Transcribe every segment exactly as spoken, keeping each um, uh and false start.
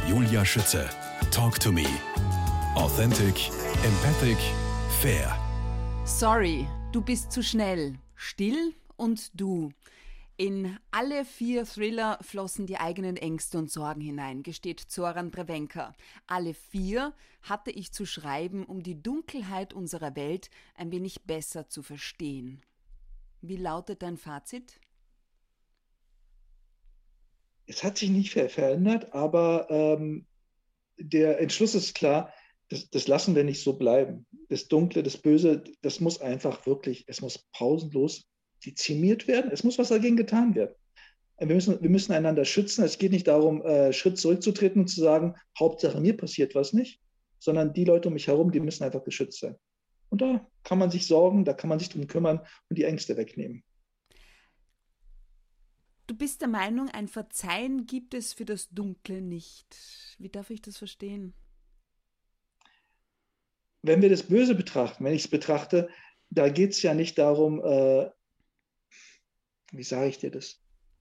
Julia Schütze. Talk to me. Authentic, empathic, fair. Sorry, du bist zu schnell. Still und du. In alle vier Thriller flossen die eigenen Ängste und Sorgen hinein, gesteht Zoran Drevenka. Alle vier hatte ich zu schreiben, um die Dunkelheit unserer Welt ein wenig besser zu verstehen. Wie lautet dein Fazit? Es hat sich nicht ver- verändert, aber ähm, der Entschluss ist klar, das, das lassen wir nicht so bleiben. Das Dunkle, das Böse, das muss einfach wirklich, es muss pausenlos dezimiert werden. Es muss was dagegen getan werden. Wir müssen, wir müssen einander schützen. Es geht nicht darum, äh, Schritt zurückzutreten und zu sagen, Hauptsache mir passiert was nicht, sondern die Leute um mich herum, die müssen einfach geschützt sein. Und da kann man sich sorgen, da kann man sich drum kümmern und die Ängste wegnehmen. Du bist der Meinung, ein Verzeihen gibt es für das Dunkle nicht. Wie darf ich das verstehen? Wenn wir das Böse betrachten, wenn ich es betrachte, da geht es ja nicht darum, äh, wie sage ich dir das?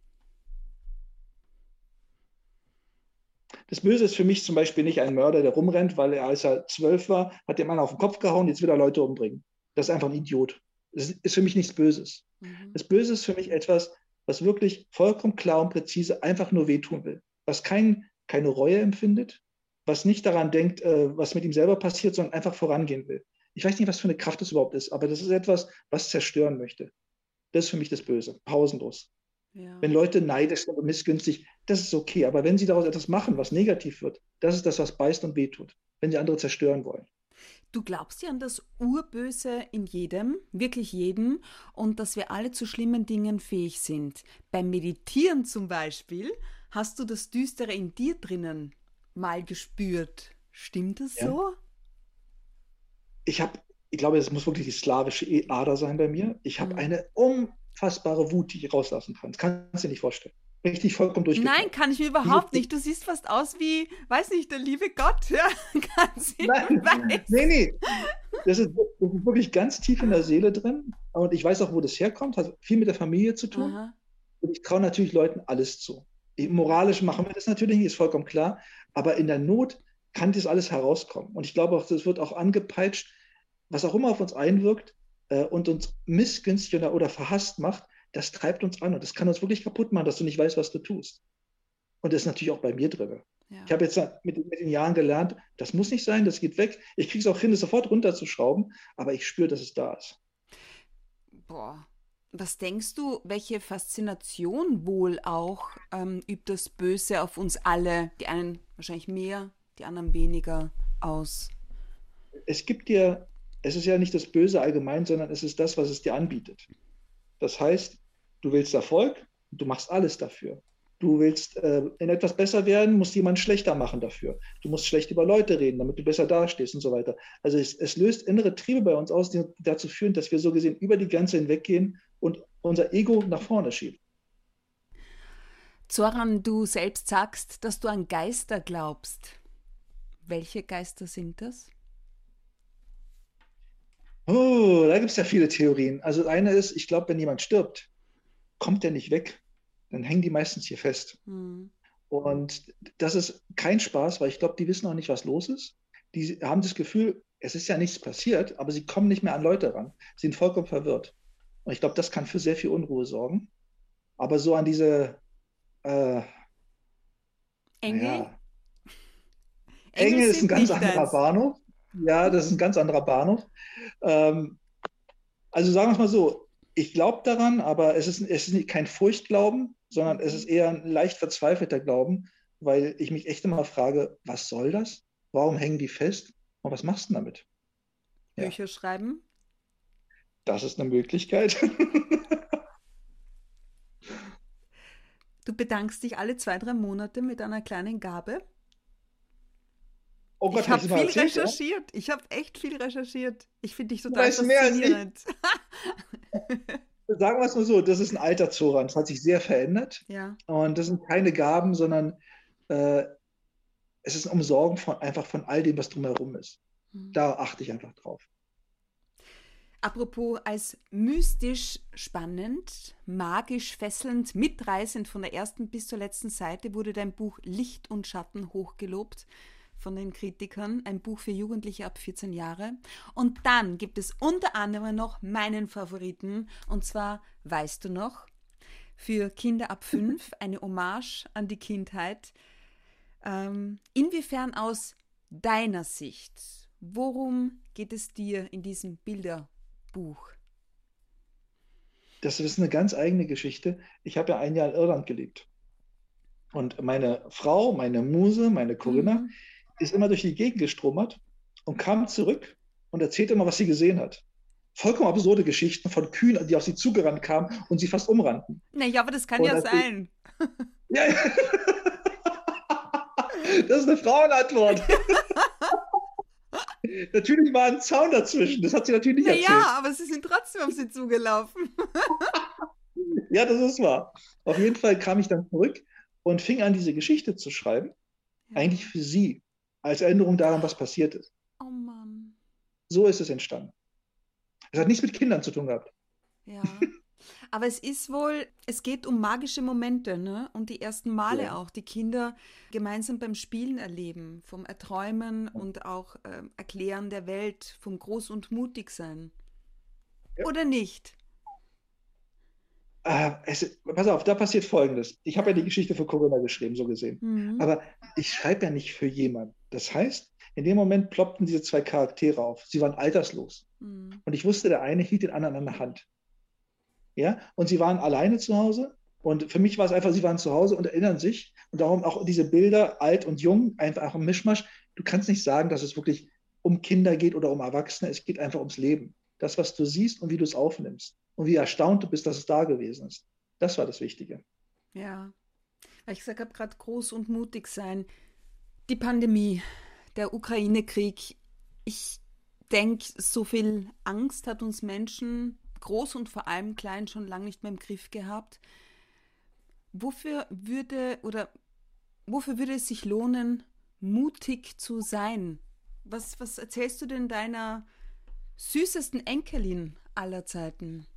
Das Böse ist für mich zum Beispiel nicht ein Mörder, der rumrennt, weil er, als er zwölf war, hat dem Mann auf den Kopf gehauen, jetzt will er Leute umbringen. Das ist einfach ein Idiot. Das ist für mich nichts Böses. Mhm. Das Böse ist für mich etwas, was wirklich vollkommen klar und präzise einfach nur wehtun will. Was kein, keine Reue empfindet, was nicht daran denkt, äh, was mit ihm selber passiert, sondern einfach vorangehen will. Ich weiß nicht, was für eine Kraft das überhaupt ist, aber das ist etwas, was zerstören möchte. Das ist für mich das Böse, pausenlos. Ja. Wenn Leute neidisch sind und missgünstig, das ist okay. Aber wenn sie daraus etwas machen, was negativ wird, das ist das, was beißt und wehtut, wenn sie andere zerstören wollen. Du glaubst ja an das Urböse in jedem, wirklich jedem, und dass wir alle zu schlimmen Dingen fähig sind. Beim Meditieren zum Beispiel hast du das Düstere in dir drinnen mal gespürt. Stimmt das ja. so? Ich habe, ich glaube, das muss wirklich die slawische Ader sein bei mir. Ich habe mhm. eine unfassbare Wut, die ich rauslassen kann. Das kannst du dir nicht vorstellen. Richtig vollkommen durchgeknallt. Nein, kann ich mir überhaupt nicht. Du siehst fast aus wie, weiß nicht, der liebe Gott. Ja, ganz Nein, nee, nee. Das ist, das ist wirklich ganz tief in der Seele drin. Und ich weiß auch, wo das herkommt. Hat viel mit der Familie zu tun. Aha. Und ich traue natürlich Leuten alles zu. Moralisch machen wir das natürlich nicht, ist vollkommen klar. Aber in der Not kann das alles herauskommen. Und ich glaube auch, das wird auch angepeitscht, was auch immer auf uns einwirkt äh, und uns missgünstig oder, oder verhasst macht, das treibt uns an und das kann uns wirklich kaputt machen, dass du nicht weißt, was du tust. Und das ist natürlich auch bei mir drin. Ja. Ich habe jetzt mit, mit den Jahren gelernt, das muss nicht sein, das geht weg. Ich kriege es auch hin, das sofort runterzuschrauben, aber ich spüre, dass es da ist. Boah, was denkst du, welche Faszination wohl auch ähm, übt das Böse auf uns alle, die einen wahrscheinlich mehr, die anderen weniger, aus? Es gibt dir, es ist ja nicht das Böse allgemein, sondern es ist das, was es dir anbietet. Das heißt, du willst Erfolg, du machst alles dafür. Du willst äh, in etwas besser werden, musst jemanden schlechter machen dafür. Du musst schlecht über Leute reden, damit du besser dastehst und so weiter. Also es, es löst innere Triebe bei uns aus, die dazu führen, dass wir so gesehen über die Grenze hinweggehen und unser Ego nach vorne schieben. Zoran, du selbst sagst, dass du an Geister glaubst. Welche Geister sind das? Oh, da gibt es ja viele Theorien. Also eine ist, ich glaube, wenn jemand stirbt, kommt der nicht weg. Dann hängen die meistens hier fest. Hm. Und das ist kein Spaß, weil ich glaube, die wissen auch nicht, was los ist. Die haben das Gefühl, es ist ja nichts passiert, aber sie kommen nicht mehr an Leute ran. Sie sind vollkommen verwirrt. Und ich glaube, das kann für sehr viel Unruhe sorgen. Aber so an diese äh, Engel? Ja, Engel, Engel ist ein ganz anderer das. Bahnhof. Ja, das ist ein ganz anderer Bahnhof. Ähm, also sagen wir es mal so, ich glaube daran, aber es ist, es ist kein Furchtglauben, sondern es ist eher ein leicht verzweifelter Glauben, weil ich mich echt immer frage, was soll das? Warum hängen die fest? Und was machst du damit? Bücher ja. schreiben? Das ist eine Möglichkeit. Du bedankst dich alle zwei, drei Monate mit einer kleinen Gabe? Oh Gott, ich habe viel erzählt, recherchiert. Ja? Ich habe echt viel recherchiert. Ich finde dich total faszinierend. Sagen wir es mal so, das ist ein alter Zoran. Das hat sich sehr verändert. Ja. Und das sind keine Gaben, sondern äh, es ist ein Umsorgen von, einfach von all dem, was drumherum ist. Hm. Da achte ich einfach drauf. Apropos als mystisch spannend, magisch fesselnd, mitreißend von der ersten bis zur letzten Seite wurde dein Buch Licht und Schatten hochgelobt von den Kritikern. Ein Buch für Jugendliche ab vierzehn Jahre. Und dann gibt es unter anderem noch meinen Favoriten, und zwar Weißt du noch? Für Kinder ab fünf, eine Hommage an die Kindheit. Ähm, inwiefern aus deiner Sicht, worum geht es dir in diesem Bilderbuch? Das ist eine ganz eigene Geschichte. Ich habe ja ein Jahr in Irland gelebt. Und meine Frau, meine Muse, meine Corinna, mhm. ist immer durch die Gegend gestromert und kam zurück und erzählte immer, was sie gesehen hat. Vollkommen absurde Geschichten von Kühen, die auf sie zugerannt kamen und sie fast umrannten. Nee, aber das kann und ja das sein. Ich... Ja, ja. Das ist eine Frauenantwort. Natürlich war ein Zaun dazwischen, das hat sie natürlich nicht erzählt. Ja, aber sie sind trotzdem auf sie zugelaufen. Ja, das ist wahr. Auf jeden Fall kam ich dann zurück und fing an, diese Geschichte zu schreiben, ja. Eigentlich für sie, als Erinnerung daran, was passiert ist. Oh Mann. So ist es entstanden. Es hat nichts mit Kindern zu tun gehabt. Ja, aber es ist wohl, es geht um magische Momente, ne? Und die ersten Male ja. auch, die Kinder gemeinsam beim Spielen erleben, vom Erträumen ja. und auch äh, Erklären der Welt, vom Groß- und Mutigsein. Ja. Oder nicht? Äh, es, pass auf, da passiert Folgendes. Ich habe ja die Geschichte für Corinna geschrieben, so gesehen. Mhm. Aber ich schreibe ja nicht für jemanden. Das heißt, in dem Moment ploppten diese zwei Charaktere auf. Sie waren alterslos. Mhm. Und ich wusste, der eine hielt den anderen an der Hand. Ja? Und sie waren alleine zu Hause. Und für mich war es einfach, sie waren zu Hause und erinnern sich. Und darum auch diese Bilder, alt und jung, einfach ein Mischmasch. Du kannst nicht sagen, dass es wirklich um Kinder geht oder um Erwachsene. Es geht einfach ums Leben. Das, was du siehst und wie du es aufnimmst. Und wie erstaunt du bist, dass es da gewesen ist. Das war das Wichtige. Ja, weil ich gesagt habe, gerade groß und mutig sein. Die Pandemie, der Ukraine-Krieg. Ich denke, so viel Angst hat uns Menschen, groß und vor allem klein, schon lange nicht mehr im Griff gehabt. Wofür würde oder wofür würde es sich lohnen, mutig zu sein? Was, was erzählst du denn deiner süßesten Enkelin aller Zeiten?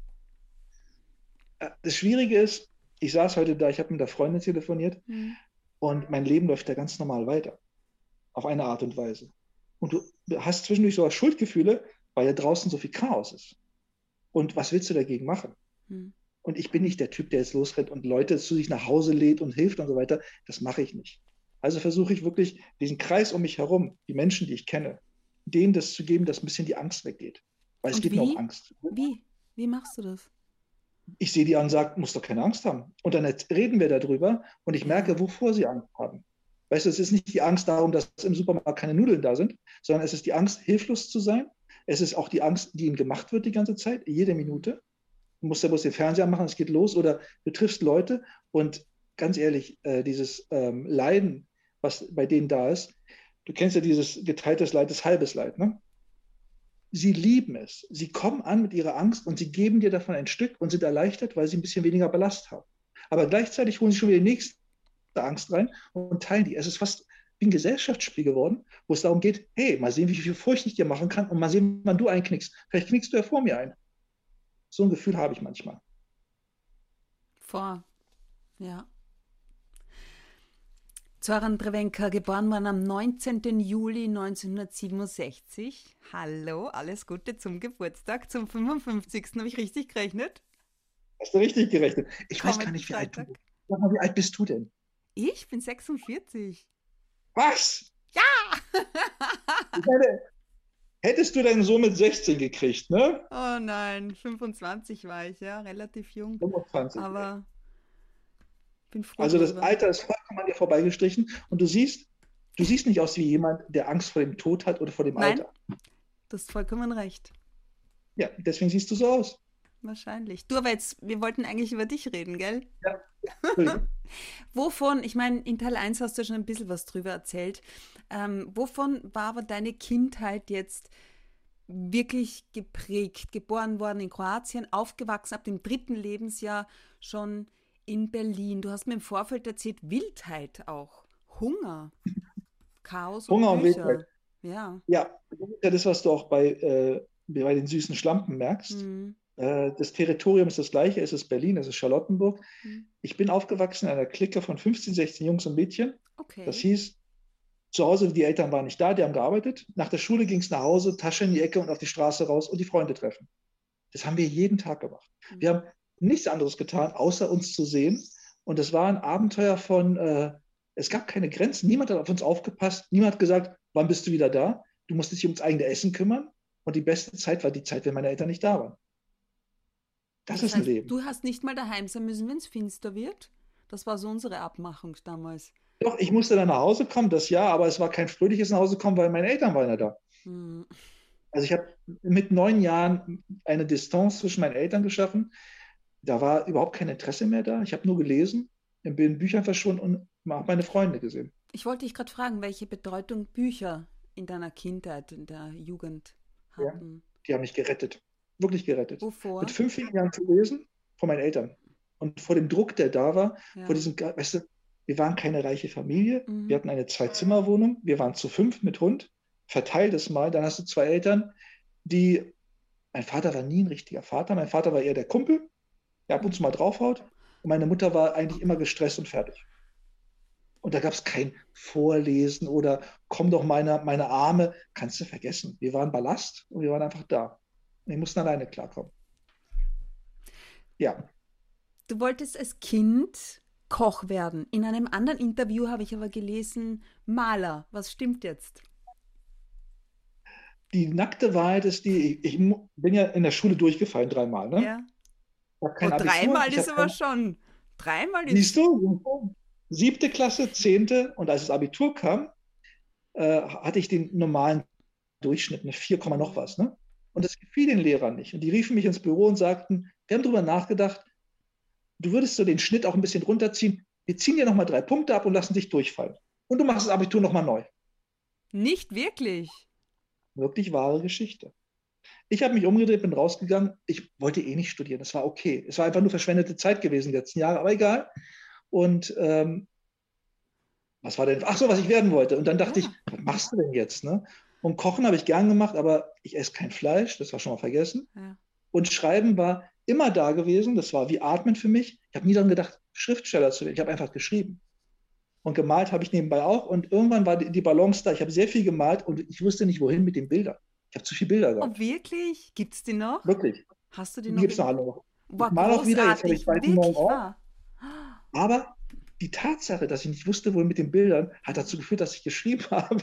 Das Schwierige ist, ich saß heute da, ich habe mit der Freundin telefoniert mhm. und mein Leben läuft da ganz normal weiter. Auf eine Art und Weise. Und du hast zwischendurch sogar Schuldgefühle, weil da draußen so viel Chaos ist. Und was willst du dagegen machen? Mhm. Und ich bin nicht der Typ, der jetzt losrennt und Leute zu sich nach Hause lädt und hilft und so weiter. Das mache ich nicht. Also versuche ich wirklich, diesen Kreis um mich herum, die Menschen, die ich kenne, denen das zu geben, dass ein bisschen die Angst weggeht. Weil es und gibt wie? noch Angst. Wie? Wie machst du das? Ich sehe die an und sage, musst doch keine Angst haben. Und dann reden wir darüber und ich merke, wovor sie Angst haben. Weißt du, es ist nicht die Angst darum, dass im Supermarkt keine Nudeln da sind, sondern es ist die Angst, hilflos zu sein. Es ist auch die Angst, die ihnen gemacht wird die ganze Zeit, jede Minute. Du musst ja bloß den Fernseher machen, es geht los. Oder du triffst Leute und ganz ehrlich, äh, dieses ähm, Leiden, was bei denen da ist, du kennst ja dieses geteiltes Leid, das halbes Leid, ne? Sie lieben es. Sie kommen an mit ihrer Angst und sie geben dir davon ein Stück und sind erleichtert, weil sie ein bisschen weniger Ballast haben. Aber gleichzeitig holen sie schon wieder die nächste Angst rein und teilen die. Es ist fast wie ein Gesellschaftsspiel geworden, wo es darum geht, hey, mal sehen, wie viel Furcht ich dir machen kann und mal sehen, wann du einknickst. Vielleicht knickst du ja vor mir ein. So ein Gefühl habe ich manchmal. Vor, ja. Zoran Drevenka, geboren worden am neunzehnten Juli neunzehnhundertsiebenundsechzig. Hallo, alles Gute zum Geburtstag, zum fünfundfünfzigsten Habe ich richtig gerechnet? Hast du richtig gerechnet? Ich Komm weiß gar nicht, wie alt du bist. Sag mal, wie alt bist du denn? Ich bin sechsundvierzig. Was? Ja! Ich meine, hättest du denn so mit sechzehn gekriegt, ne? Oh nein, fünfundzwanzig war ich, ja, relativ jung. fünfundzwanzig. Aber bin froh. Also das drüber. Alter ist vollkommen an dir vorbeigestrichen und du siehst, du siehst nicht aus wie jemand, der Angst vor dem Tod hat oder vor dem Nein, Alter. du hast vollkommen recht. Ja, deswegen siehst du so aus. Wahrscheinlich. Du, aber jetzt, wir wollten eigentlich über dich reden, gell? Ja. Wovon, ich meine, in Teil eins hast du schon ein bisschen was drüber erzählt. Ähm, wovon war aber deine Kindheit jetzt wirklich geprägt? Geboren worden in Kroatien, aufgewachsen ab dem dritten Lebensjahr schon in Berlin. Du hast mir im Vorfeld erzählt, Wildheit auch. Hunger, Chaos und Hunger und Bücher. Wildheit. Ja. Ja, das ist das, was du auch bei äh, bei den süßen Schlampen merkst. Mhm. Äh, das Territorium ist das gleiche, es ist Berlin, es ist Charlottenburg. Mhm. Ich bin aufgewachsen in einer Clique von fünfzehn, sechzehn Jungs und Mädchen. Okay. Das hieß, zu Hause, die Eltern waren nicht da, die haben gearbeitet. Nach der Schule ging es nach Hause, Tasche in die Ecke und auf die Straße raus und die Freunde treffen. Das haben wir jeden Tag gemacht. Mhm. Wir haben nichts anderes getan, außer uns zu sehen. Und es war ein Abenteuer von, äh, es gab keine Grenzen. Niemand hat auf uns aufgepasst. Niemand hat gesagt, wann bist du wieder da? Du musst dich ums eigene Essen kümmern. Und die beste Zeit war die Zeit, wenn meine Eltern nicht da waren. Das, das ist heißt, ein Leben. Du hast nicht mal daheim sein müssen, wenn es finster wird? Das war so unsere Abmachung damals. Doch, ich musste dann nach Hause kommen, das ja, aber es war kein fröhliches nach Hause kommen, weil meine Eltern waren ja da. Hm. Also ich habe mit neun Jahren eine Distanz zwischen meinen Eltern geschaffen. Da war überhaupt kein Interesse mehr da. Ich habe nur gelesen, bin in Büchern verschwunden und habe meine Freunde gesehen. Ich wollte dich gerade fragen, welche Bedeutung Bücher in deiner Kindheit, in der Jugend hatten. Ja, die haben mich gerettet. Wirklich gerettet. Wovor? Mit fünfzehn Jahren zu lesen, von meinen Eltern. Und vor dem Druck, der da war, Ja. vor diesem, weißt du, wir waren keine reiche Familie. Mhm. Wir hatten eine Zwei-Zimmer-Wohnung. Wir waren zu fünf mit Hund. Verteilt es mal. Dann hast du zwei Eltern, die, mein Vater war nie ein richtiger Vater. Mein Vater war eher der Kumpel, der ab und zu mal draufhaut. Und meine Mutter war eigentlich immer gestresst und fertig. Und da gab es kein Vorlesen oder komm doch meine, meine Arme. Kannst du vergessen. Wir waren Ballast und wir waren einfach da. Und wir mussten alleine klarkommen. Ja. Du wolltest als Kind Koch werden. In einem anderen Interview habe ich aber gelesen, Maler. Was stimmt jetzt? Die nackte Wahrheit ist die, ich, ich bin ja in der Schule durchgefallen dreimal. Ne? Ja. Ich hab kein Und Abitur, dreimal ich ist hab aber kein, schon. Dreimal ist. Siehst du? Siebte Klasse, zehnte und als das Abitur kam, äh, hatte ich den normalen Durchschnitt, eine vier, noch was. Ne? Und das gefiel den Lehrern nicht. Und die riefen mich ins Büro und sagten, wir haben darüber nachgedacht, du würdest so den Schnitt auch ein bisschen runterziehen. Wir ziehen dir nochmal drei Punkte ab und lassen dich durchfallen. Und du machst das Abitur nochmal neu. Nicht wirklich. Wirklich wahre Geschichte. Ich habe mich umgedreht, bin rausgegangen. Ich wollte eh nicht studieren. Das war okay. Es war einfach nur verschwendete Zeit gewesen die letzten Jahre, aber egal. Und ähm, was war denn? Ach so, was ich werden wollte. Und dann dachte Ja. ich, was machst du denn jetzt? Ne? Und Kochen habe ich gern gemacht, aber ich esse kein Fleisch. Das war schon mal vergessen. Ja. Und Schreiben war immer da gewesen. Das war wie Atmen für mich. Ich habe nie daran gedacht, Schriftsteller zu werden. Ich habe einfach geschrieben. Und gemalt habe ich nebenbei auch. Und irgendwann war die Balance da. Ich habe sehr viel gemalt und ich wusste nicht, wohin mit den Bildern. Ich habe zu viele Bilder gehabt. Oh, wirklich? Gibt es die noch? Wirklich. Hast du die Die noch? gibt es noch alle noch. War Mal auch wieder, jetzt habe ich bald einen neuen wirklich Ort. wahr. Aber die Tatsache, dass ich nicht wusste, wohin mit den Bildern, hat dazu geführt, dass ich geschrieben habe.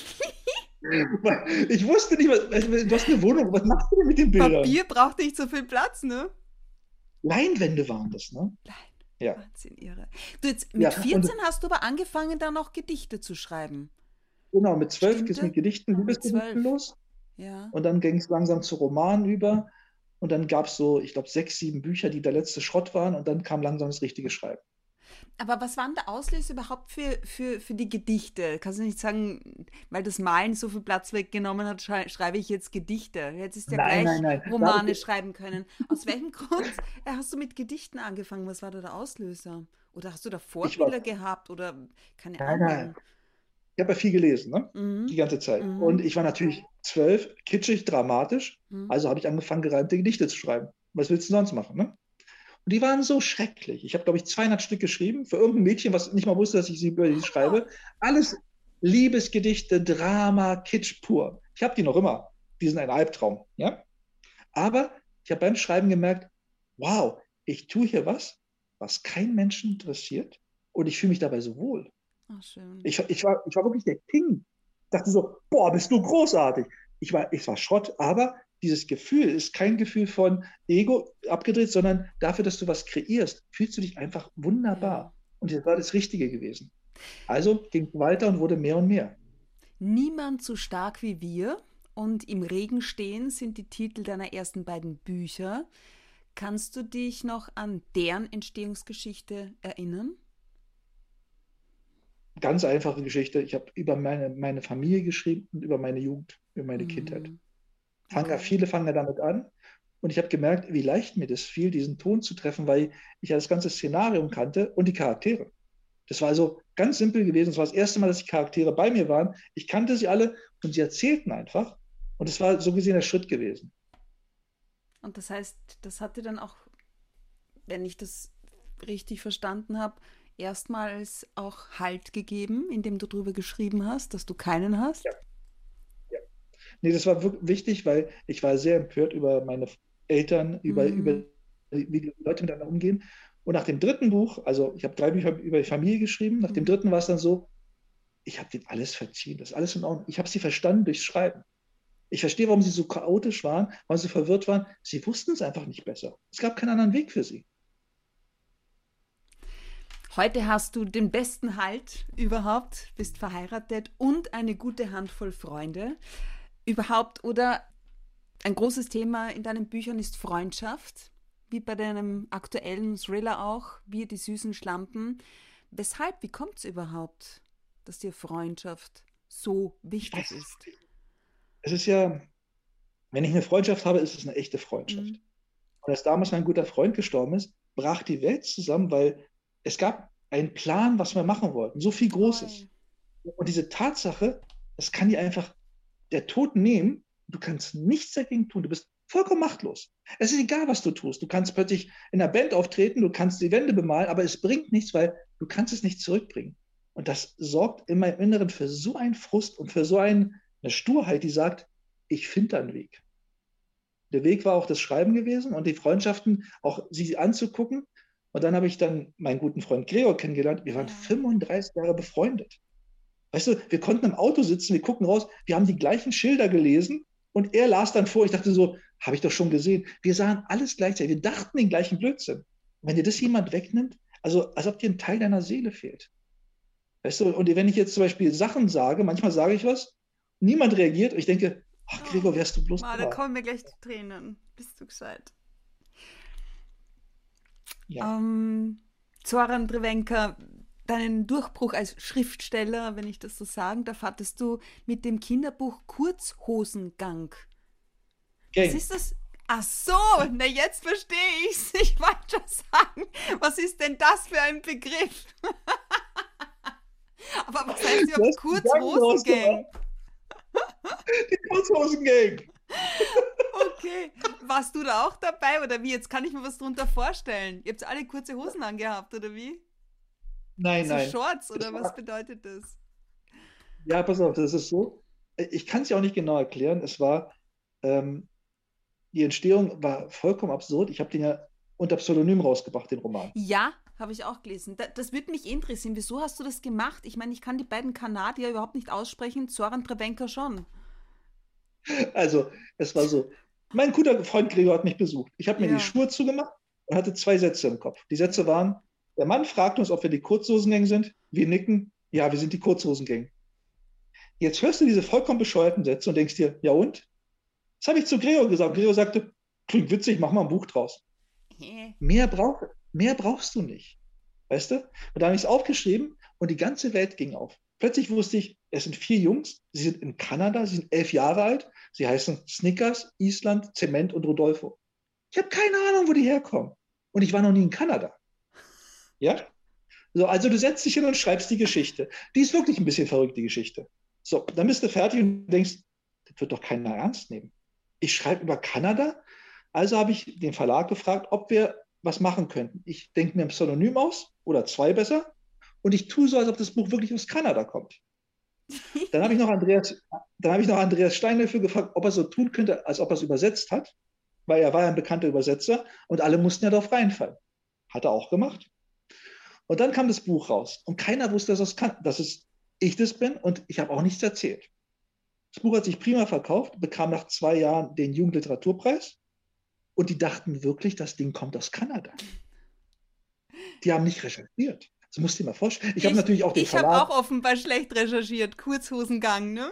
Ich wusste nicht, was, du hast eine Wohnung, was machst du denn mit den Bildern? Papier braucht nicht so viel Platz, ne? Leinwände waren das, ne? Nein. Ja. Wahnsinn, irre. Du jetzt, mit Ja, vierzehn und- hast du aber angefangen, dann auch Gedichte zu schreiben. Genau, mit zwölf Stimmt geht es das? mit Gedichten, Mit Liebesgedichten zwölf. los. Ja. Und dann ging es langsam zu Romanen über. Und dann gab es so, ich glaube, sechs, sieben Bücher, die der letzte Schrott waren. Und dann kam langsam das richtige Schreiben. Aber was war denn der Auslöser überhaupt für, für, für die Gedichte? Kannst du nicht sagen, weil das Malen so viel Platz weggenommen hat, schrei schreibe ich jetzt Gedichte? Jetzt ist ja Nein, gleich nein, nein. Romane Dadurch- schreiben können. Aus welchem Grund äh, hast du mit Gedichten angefangen? Was war da der Auslöser? Oder hast du da Vorbilder gehabt? Oder keine Nein, Ahnung? nein. Ich habe ja viel gelesen, ne? Mhm. Die ganze Zeit. Mhm. Und ich war natürlich zwölf, kitschig, dramatisch. Mhm. Also habe ich angefangen, gereimte Gedichte zu schreiben. Was willst du sonst machen, ne? Und die waren so schrecklich. Ich habe, glaube ich, zweihundert Stück geschrieben für irgendein Mädchen, was nicht mal wusste, dass ich sie über die schreibe. Alles Liebesgedichte, Drama, Kitsch pur. Ich habe die noch immer. Die sind ein Albtraum, ja? Aber ich habe beim Schreiben gemerkt, wow, ich tue hier was, was keinen Menschen interessiert und ich fühle mich dabei so wohl. Ach, schön. Ich, ich, war, ich war wirklich der King. Ich dachte so, boah, bist du großartig. Ich war, ich war Schrott, aber dieses Gefühl ist kein Gefühl von Ego abgedreht, sondern dafür, dass du was kreierst, fühlst du dich einfach wunderbar. Ja. Und das war das Richtige gewesen. Also ging es weiter und wurde mehr und mehr. Niemand so stark wie wir und Im Regen stehen sind die Titel deiner ersten beiden Bücher. Kannst du dich noch an deren Entstehungsgeschichte erinnern? Ganz einfache Geschichte. Ich habe über meine, meine Familie geschrieben und über meine Jugend, über meine Mhm. Kindheit. Fangen ja, Okay. viele fangen ja damit an. Und ich habe gemerkt, wie leicht mir das fiel, diesen Ton zu treffen, weil ich ja das ganze Szenarium kannte und die Charaktere. Das war also ganz simpel gewesen. Es war das erste Mal, dass die Charaktere bei mir waren. Ich kannte sie alle und sie erzählten einfach. Und es war so gesehen der Schritt gewesen. Und das heißt, das hat dir dann auch, wenn ich das richtig verstanden habe, erstmals auch Halt gegeben, indem du darüber geschrieben hast, dass du keinen hast? Ja, ja. Nee, das war wirklich wichtig, weil ich war sehr empört über meine Eltern, über, über Mhm. wie die Leute miteinander umgehen. Und nach dem dritten Buch, also ich habe drei Bücher über die Familie geschrieben, nach dem Mhm. dritten war es dann so, ich habe denen alles verziehen, das ist alles in Ordnung. Ich habe sie verstanden durchs Schreiben. Ich verstehe, warum sie so chaotisch waren, warum sie verwirrt waren. Sie wussten es einfach nicht besser. Es gab keinen anderen Weg für sie. Heute hast du den besten Halt überhaupt, bist verheiratet und eine gute Handvoll Freunde. Überhaupt oder ein großes Thema in deinen Büchern ist Freundschaft, wie bei deinem aktuellen Thriller auch, Wir die süßen Schlampen. Weshalb, wie kommt es überhaupt, dass dir Freundschaft so Ich wichtig weiß es ist? wirklich. Es ist ja, wenn ich eine Freundschaft habe, ist es eine echte Mhm. Freundschaft. Und als damals mein guter Freund gestorben ist, brach die Welt zusammen, weil es gab einen Plan, was wir machen wollten. So viel Toll. Großes. Und diese Tatsache, das kann dir einfach der Tod nehmen. Du kannst nichts dagegen tun. Du bist vollkommen machtlos. Es ist egal, was du tust. Du kannst plötzlich in einer Band auftreten, du kannst die Wände bemalen, aber es bringt nichts, weil du kannst es nicht zurückbringen. Und das sorgt in meinem Inneren für so einen Frust und für so ein, eine Sturheit, die sagt, ich finde einen Weg. Der Weg war auch das Schreiben gewesen und die Freundschaften, auch sie anzugucken. Und dann habe ich dann meinen guten Freund Gregor kennengelernt. Wir waren Ja. fünfunddreißig Jahre befreundet. Weißt du, wir konnten im Auto sitzen, wir gucken raus, wir haben die gleichen Schilder gelesen und er las dann vor. Ich dachte so, habe ich doch schon gesehen. Wir sahen alles gleichzeitig, wir dachten den gleichen Blödsinn. Und wenn dir das jemand wegnimmt, also als ob dir ein Teil deiner Seele fehlt. Weißt du, und wenn ich jetzt zum Beispiel Sachen sage, manchmal sage ich was, niemand reagiert und ich denke, ach Oh, Gregor, wärst du bloß ah, da da. kommen mir gleich die Tränen. Bist du gescheit? Ja, Ähm, Zoran Drevenka, deinen Durchbruch als Schriftsteller, wenn ich das so sagen darf, hattest du mit dem Kinderbuch Kurzhosengang. Was Gang. ist das? Ach so, na jetzt verstehe ich's. Ich wollte schon sagen, was ist denn das für ein Begriff? Aber was heißt Du überhaupt hast den Gang draus gemacht, Kurzhosengang? die Kurzhosen-Gang. Okay, warst du da auch dabei oder wie? Jetzt kann ich mir was drunter vorstellen. Ihr habt alle kurze Hosen angehabt oder wie? Nein, So nein. Shorts Das oder was war, bedeutet das? ja, pass auf, das ist so. Ich kann es ja auch nicht genau erklären. Es war, ähm, die Entstehung war vollkommen absurd. Ich habe den ja unter Pseudonym rausgebracht, den Roman. Ja, habe ich auch gelesen. Da, das würde mich interessieren. Wieso hast du das gemacht? Ich meine, ich kann die beiden Kanadier überhaupt nicht aussprechen. Zoran Drevenka schon. Also, es war so. Mein guter Freund Gregor hat mich besucht. Ich habe mir die Ja. Schuhe zugemacht und hatte zwei Sätze im Kopf. Die Sätze Ja. waren: Der Mann fragt uns, ob wir die Kurzhosengang sind. Wir nicken. Ja, wir sind die Kurzhosengang. Jetzt hörst du diese vollkommen bescheuerten Sätze und denkst dir, ja und? Das habe ich zu Gregor gesagt. Gregor sagte, klingt witzig, mach mal ein Buch draus. Hä? Mehr, brauch, mehr brauchst du nicht. Weißt du? Und da habe ich es aufgeschrieben und die ganze Welt ging auf. Plötzlich wusste ich, es sind vier Jungs, sie sind in Kanada, sie sind elf Jahre alt, sie heißen Snickers, Island, Zement und Rodolfo. Ich habe keine Ahnung, wo die herkommen. Und ich war noch nie in Kanada. Ja? So, also du setzt dich hin und schreibst die Geschichte. Die ist wirklich ein bisschen verrückt, die Geschichte. So, dann bist du fertig und denkst, das wird doch keiner ernst nehmen. Ich schreibe über Kanada, also habe ich den Verlag gefragt, ob wir was machen könnten. Ich denke mir ein Pseudonym aus, oder zwei besser, und ich tue so, als ob das Buch wirklich aus Kanada kommt. Dann habe ich noch Andreas, dann habe ich noch Andreas Steinhöfel gefragt, ob er so tun könnte, als ob er es übersetzt hat, weil er war ja ein bekannter Übersetzer und alle mussten ja darauf reinfallen. Hat er auch gemacht. Und dann kam das Buch raus und keiner wusste, dass es, kann, dass es ich das bin und ich habe auch nichts erzählt. Das Buch hat sich prima verkauft, bekam nach zwei Jahren den Jugendliteraturpreis und die dachten wirklich, das Ding kommt aus Kanada. Die haben nicht recherchiert. Das musst du dir mal vorstellen. Ich, ich habe natürlich auch den ich habe Verlag. auch offenbar schlecht recherchiert. Kurzhosengang, ne?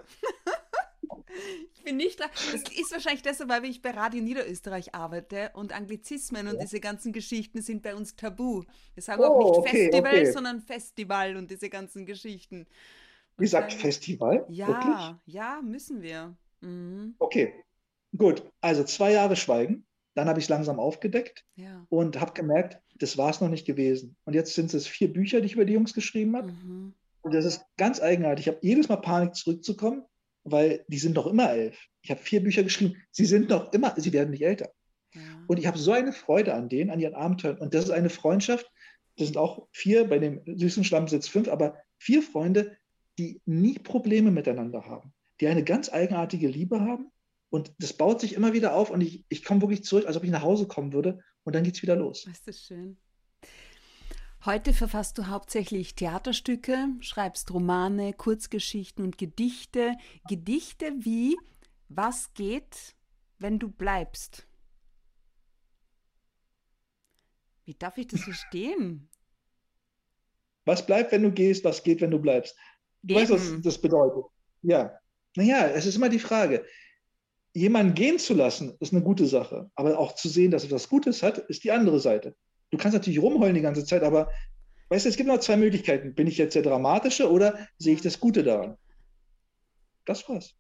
Ich bin nicht da. Das ist wahrscheinlich deshalb, weil ich bei Radio Niederösterreich arbeite und Anglizismen und Ja. diese ganzen Geschichten sind bei uns tabu. Wir sagen Oh, auch nicht okay, Festival, okay. sondern Festival und diese ganzen Geschichten. Wie sagt Wahrscheinlich. Festival? Wirklich? Ja, ja, müssen wir. Mhm. Okay, gut. Also zwei Jahre Schweigen. Dann habe ich es langsam aufgedeckt Ja. und habe gemerkt, das war es noch nicht gewesen. Und jetzt sind es vier Bücher, die ich über die Jungs geschrieben habe. Mhm. Und das ist ganz eigenartig. Ich habe jedes Mal Panik, zurückzukommen. weil die sind noch immer elf. Ich habe vier Bücher geschrieben, sie sind noch immer, sie werden nicht älter. Ja. Und ich habe so eine Freude an denen, an ihren Abenteuern. Und das ist eine Freundschaft, das sind auch vier, bei dem süßen Schlamm sitzt fünf, aber vier Freunde, die nie Probleme miteinander haben, die eine ganz eigenartige Liebe haben. Und das baut sich immer wieder auf und ich, ich komme wirklich zurück, als ob ich nach Hause kommen würde und dann geht es wieder los. Das ist schön. Heute verfasst du hauptsächlich Theaterstücke, schreibst Romane, Kurzgeschichten und Gedichte. Gedichte wie Was geht, wenn du bleibst? Wie darf ich das verstehen? Was bleibt, wenn du gehst? Was geht, wenn du bleibst? Du Eben. weißt, was das bedeutet. Ja. Naja, es ist immer die Frage. Jemanden gehen zu lassen, ist eine gute Sache. Aber auch zu sehen, dass er was Gutes hat, ist die andere Seite. Du kannst natürlich rumheulen die ganze Zeit, aber weißt du, es gibt noch zwei Möglichkeiten. Bin ich jetzt der Dramatische oder sehe ich das Gute daran? Das war's.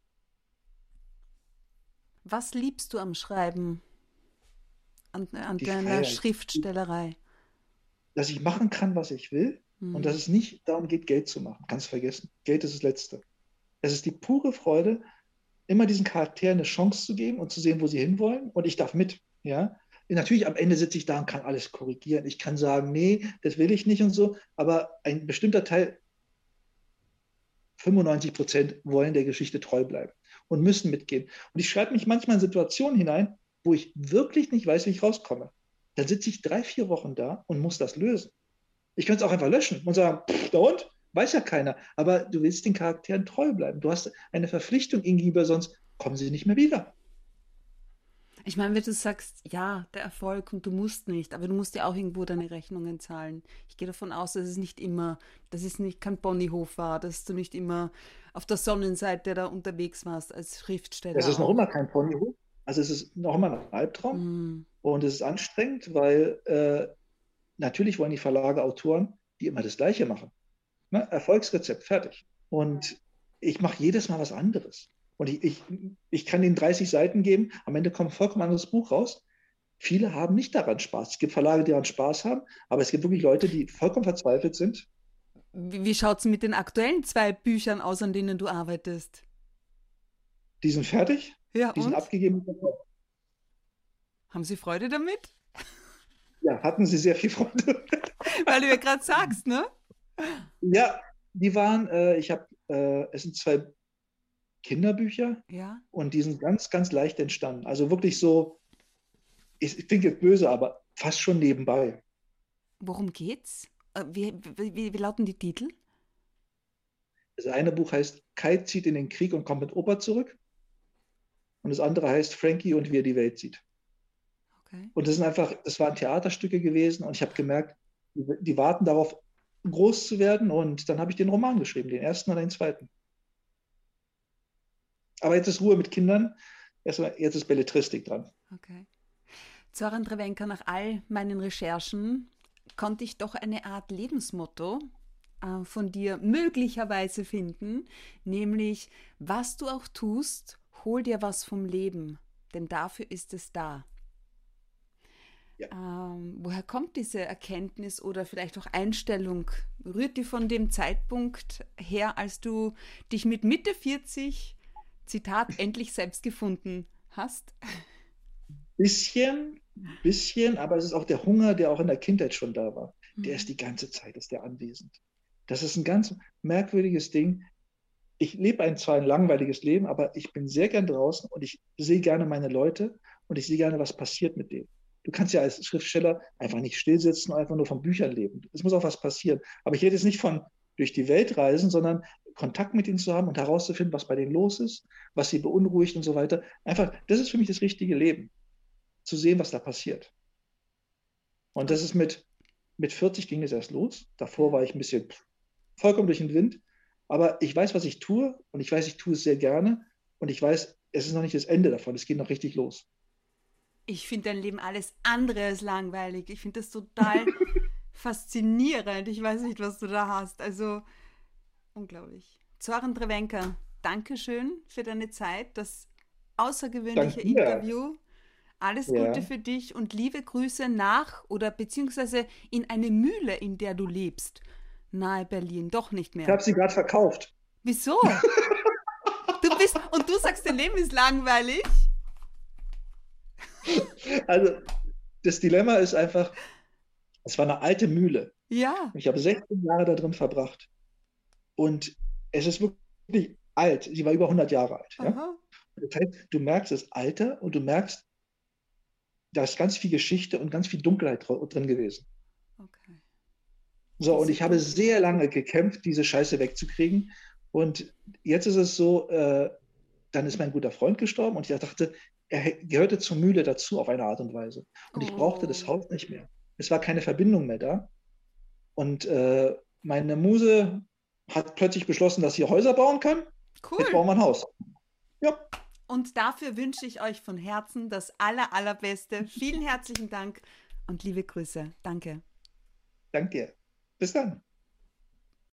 Was liebst du am Schreiben? An, an deiner Freiheit. Schriftstellerei? Dass ich machen kann, was ich will hm. und dass es nicht darum geht, Geld zu machen. Kannst vergessen. Geld ist das Letzte. Es ist die pure Freude, immer diesen Charakteren eine Chance zu geben und zu sehen, wo sie hinwollen. Und ich darf mit. Ja? Natürlich, am Ende sitze ich da und kann alles korrigieren. Ich kann sagen, nee, das will ich nicht und so. Aber ein bestimmter Teil, fünfundneunzig Prozent, wollen der Geschichte treu bleiben und müssen mitgehen. Und ich schreibe mich manchmal in Situationen hinein, wo ich wirklich nicht weiß, wie ich rauskomme. Dann sitze ich drei, vier Wochen da und muss das lösen. Ich könnte es auch einfach löschen und sagen, pff, da und? Weiß ja keiner. Aber du willst den Charakteren treu bleiben. Du hast eine Verpflichtung ihnen gegenüber, sonst kommen sie nicht mehr wieder. Ich meine, wenn du sagst, ja, der Erfolg und du musst nicht, aber du musst ja auch irgendwo deine Rechnungen zahlen. Ich gehe davon aus, dass es nicht immer, dass es nicht kein Ponyhof war, dass du nicht immer auf der Sonnenseite da unterwegs warst als Schriftsteller. Es ist noch immer kein Ponyhof. Also es ist noch immer ein Albtraum mm. und es ist anstrengend, weil äh, natürlich wollen die Verlage Autoren, die immer das Gleiche machen. Ne? Erfolgsrezept, fertig. Und ich mache jedes Mal was anderes. Und ich, ich, ich kann denen dreißig Seiten geben, am Ende kommt ein vollkommen anderes Buch raus. Viele haben nicht daran Spaß. Es gibt Verlage, die daran Spaß haben, aber es gibt wirklich Leute, die vollkommen verzweifelt sind. Wie, wie schaut es mit den aktuellen zwei Büchern aus, an denen du arbeitest? Die sind fertig, ja, die und? sind abgegeben. Haben Sie Freude damit? Ja, hatten sie sehr viel Freude. Weil du ja gerade sagst, ne? Ja, die waren, äh, ich habe, äh, es sind zwei Kinderbücher ja. und die sind ganz, ganz leicht entstanden. Also wirklich so, ich, ich klinge jetzt böse, aber fast schon nebenbei. Worum geht's? Wie, wie, wie lauten die Titel? Das eine Buch heißt Kai zieht in den Krieg und kommt mit Opa zurück. Und das andere heißt Frankie und wie er die Welt sieht. Okay. Und das sind einfach, das waren Theaterstücke gewesen und ich habe gemerkt, die, die warten darauf, groß zu werden und dann habe ich den Roman geschrieben, den ersten und den zweiten. Aber jetzt ist Ruhe mit Kindern, jetzt ist Belletristik dran. Okay. Zoran Drevenka, nach all meinen Recherchen konnte ich doch eine Art Lebensmotto äh, von dir möglicherweise finden, nämlich, was du auch tust, hol dir was vom Leben, denn dafür ist es da. Ja. Ähm, woher kommt diese Erkenntnis oder vielleicht auch Einstellung? Rührt die von dem Zeitpunkt her, als du dich mit Mitte vierzig, Zitat, endlich selbst gefunden hast? Bisschen, bisschen, aber es ist auch der Hunger, der auch in der Kindheit schon da war. Mhm. Der ist die ganze Zeit, ist der anwesend. Das ist ein ganz merkwürdiges Ding. Ich lebe ein zwar ein langweiliges Leben, aber ich bin sehr gern draußen und ich sehe gerne meine Leute und ich sehe gerne, was passiert mit denen. Du kannst ja als Schriftsteller einfach nicht stillsitzen und einfach nur von Büchern leben. Es muss auch was passieren. Aber ich rede jetzt nicht von durch die Welt reisen, sondern Kontakt mit ihnen zu haben und herauszufinden, was bei denen los ist, was sie beunruhigt und so weiter. Einfach, das ist für mich das richtige Leben. Zu sehen, was da passiert. Und das ist mit, mit vierzig ging es erst los. Davor war ich ein bisschen vollkommen durch den Wind. Aber ich weiß, was ich tue und ich weiß, ich tue es sehr gerne und ich weiß, es ist noch nicht das Ende davon. Es geht noch richtig los. Ich finde dein Leben alles andere als langweilig. Ich finde das total faszinierend. Ich weiß nicht, was du da hast. Also, unglaublich. Zoran Drevenka, danke schön für deine Zeit, das außergewöhnliche Danke. Interview. Alles ja. Gute für dich und liebe Grüße nach oder beziehungsweise in eine Mühle, in der du lebst. Nahe Berlin, doch nicht mehr. Ich habe sie gerade verkauft. Wieso? Du du bist, und du sagst, dein Leben ist langweilig? Also, das Dilemma ist einfach, es war eine alte Mühle. Ja. Ich habe sechzehn Jahre da drin verbracht. Und es ist wirklich alt. Sie war über hundert Jahre alt. Ja? Das heißt, du merkst das Alter und du merkst, da ist ganz viel Geschichte und ganz viel Dunkelheit drin gewesen. Okay. So, und ich habe sehr lange gekämpft, diese Scheiße wegzukriegen. Und jetzt ist es so, äh, dann ist mein guter Freund gestorben und ich dachte, er gehörte zur Mühle dazu auf eine Art und Weise. Und ich brauchte das Haus nicht mehr. Es war keine Verbindung mehr da. Und äh, meine Muse hat plötzlich beschlossen, dass sie Häuser bauen kann. Cool. Jetzt bauen wir ein Haus. Ja. Und dafür wünsche ich euch von Herzen das aller, allerbeste. Vielen herzlichen Dank und liebe Grüße. Danke. Danke dir. Bis dann.